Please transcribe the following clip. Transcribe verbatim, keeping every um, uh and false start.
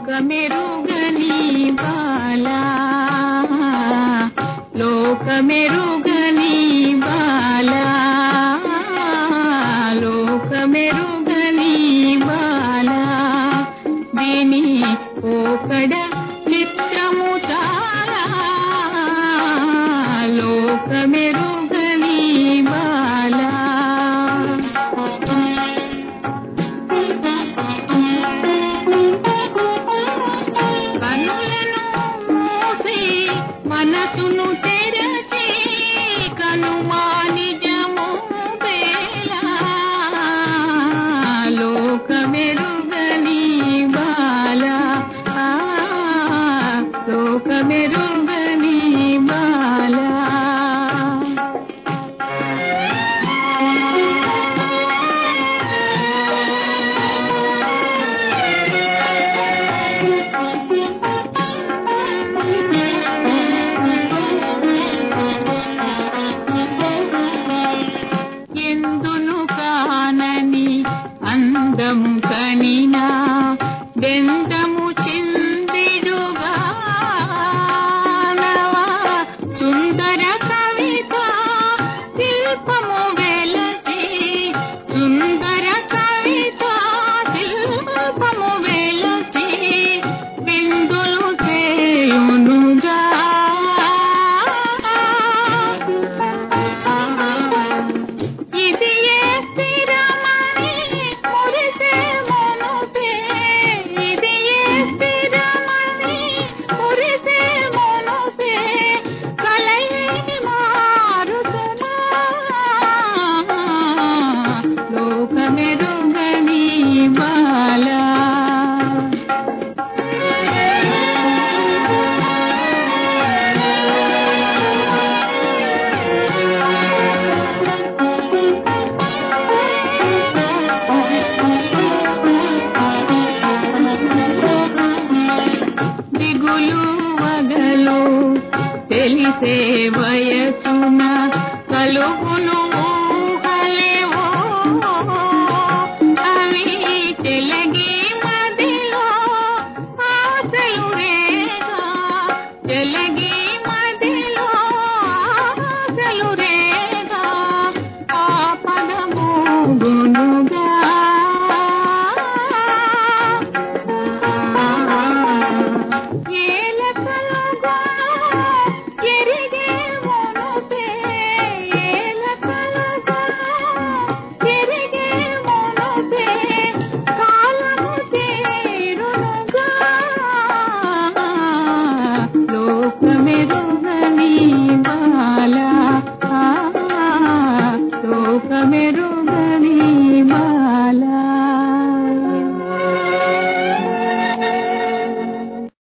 లోకమెరుగని బాలా లోకమెరుగని బాలా లోకమెరుగని బాలా దీని పోకడ చిత్రము చాలా లోకమెరుగని బాలా మనసును తెరచి కనుమాని జము బేలా లోకమెరుగని బాలా లోకమెరుగని బాలా ఎందును కానని అందము కనినా బెందము చిందిడుగా సుందర కవిత శిల్పము వెలసి సుందర కవిత శిల్పము వెలసి బిందులు చేయునుగా లోకమెరుగని బాలా దిగులు వగలు తెలిసే వయసున కలుగును